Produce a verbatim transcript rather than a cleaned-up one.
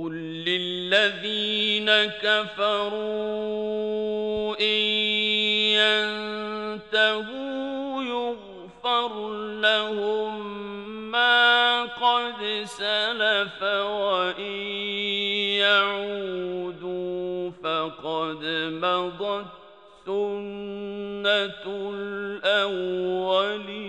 قل للذين كفروا إن ينتهوا يغفر لهم ما قد سلف وإن يعودوا فقد مضت سنة الأولين.